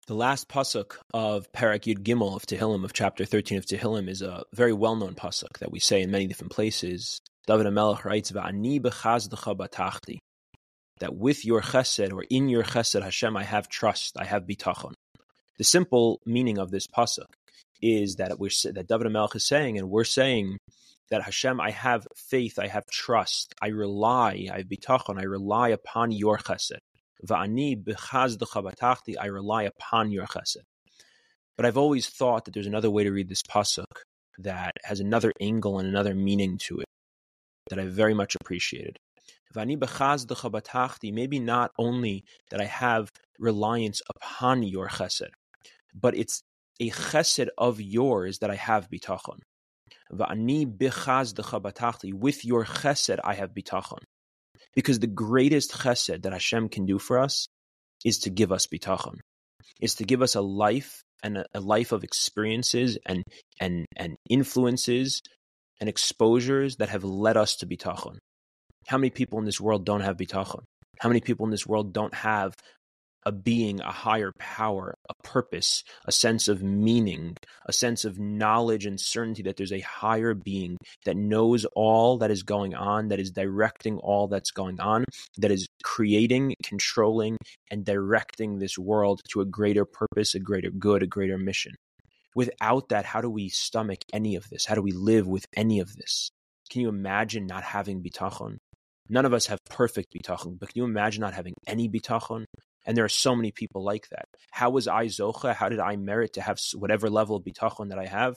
The last pasuk of Parak Yud Gimel of Tehillim, of chapter 13 of Tehillim, is a very well-known pasuk that we say in many different places. David HaMelech writes, "Va'ani b'chazdecha batachti," that with your chesed, or in your chesed, Hashem, I have trust, I have bitachon. The simple meaning of this pasuk is that David HaMelech is saying, and we're saying, that Hashem, I have faith, I have trust, I have bitachon, I rely upon your chesed. Va'ani b'chazdecha batachti, I rely upon your chesed. But I've always thought that there's another way to read this pasuk that has another angle and another meaning to it that I very much appreciated. Va'ani b'chazdecha batachti, maybe not only that I have reliance upon your chesed, but it's a chesed of yours that I have bitachon. Va'ani b'chazdecha batachti, with your chesed I have bitachon. Because the greatest chesed that Hashem can do for us is to give us bitachon. Is to give us a life, and a life of experiences and influences and exposures that have led us to bitachon. How many people in this world don't have bitachon? How many people in this world don't have a being, a higher power, a purpose, a sense of meaning, a sense of knowledge and certainty that there's a higher being that knows all that is going on, that is directing all that's going on, that is creating, controlling, and directing this world to a greater purpose, a greater good, a greater mission. Without that, how do we stomach any of this? How do we live with any of this? Can you imagine not having bitachon? None of us have perfect bitachon, but can you imagine not having any bitachon? And there are so many people like that. How was I zocha? How did I merit to have whatever level of bitachon that I have?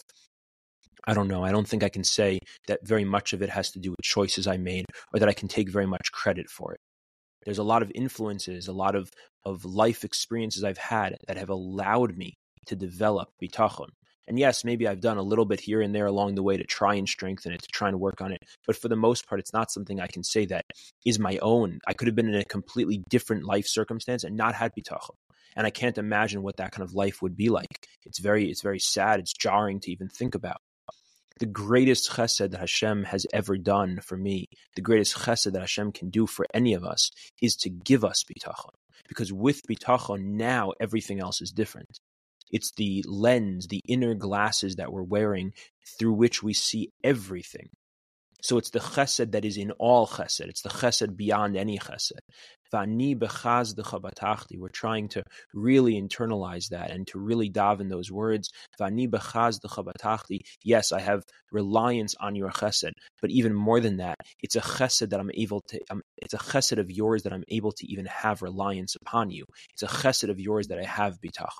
I don't know. I don't think I can say that very much of it has to do with choices I made, or that I can take very much credit for it. There's a lot of influences, a lot of life experiences I've had that have allowed me to develop bitachon. And yes, maybe I've done a little bit here and there along the way to try and strengthen it, to try and work on it. But for the most part, it's not something I can say that is my own. I could have been in a completely different life circumstance and not had bitachon. And I can't imagine what that kind of life would be like. It's very sad. It's jarring to even think about. The greatest chesed that Hashem has ever done for me, the greatest chesed that Hashem can do for any of us, is to give us bitachon. Because with bitachon, now everything else is different. It's the lens, the inner glasses that we're wearing through which we see everything. So it's the chesed that is in all chesed. It's the chesed beyond any chesed. Va'ani b'chazdecha batachti. We're trying to really internalize that and to really dive in those words. Va'ani b'chazdecha batachti. Yes, I have reliance on your chesed, but even more than that, it's a chesed that it's a chesed of yours that I'm able to even have reliance upon you. It's a chesed of yours that I have bitachon.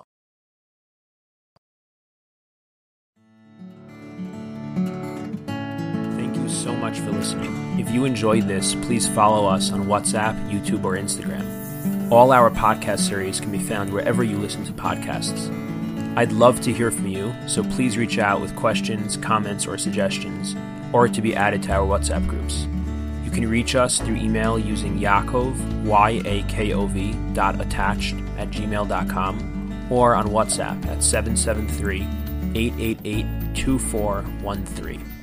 So much for listening. If you enjoyed this, please follow us on WhatsApp, YouTube, or Instagram. All our podcast series can be found wherever you listen to podcasts. I'd love to hear from you, so please reach out with questions, comments, or suggestions, or to be added to our WhatsApp groups. You can reach us through email using Yaakov, YAKOV, .attached@gmail.com, or on WhatsApp at 773-888-2413.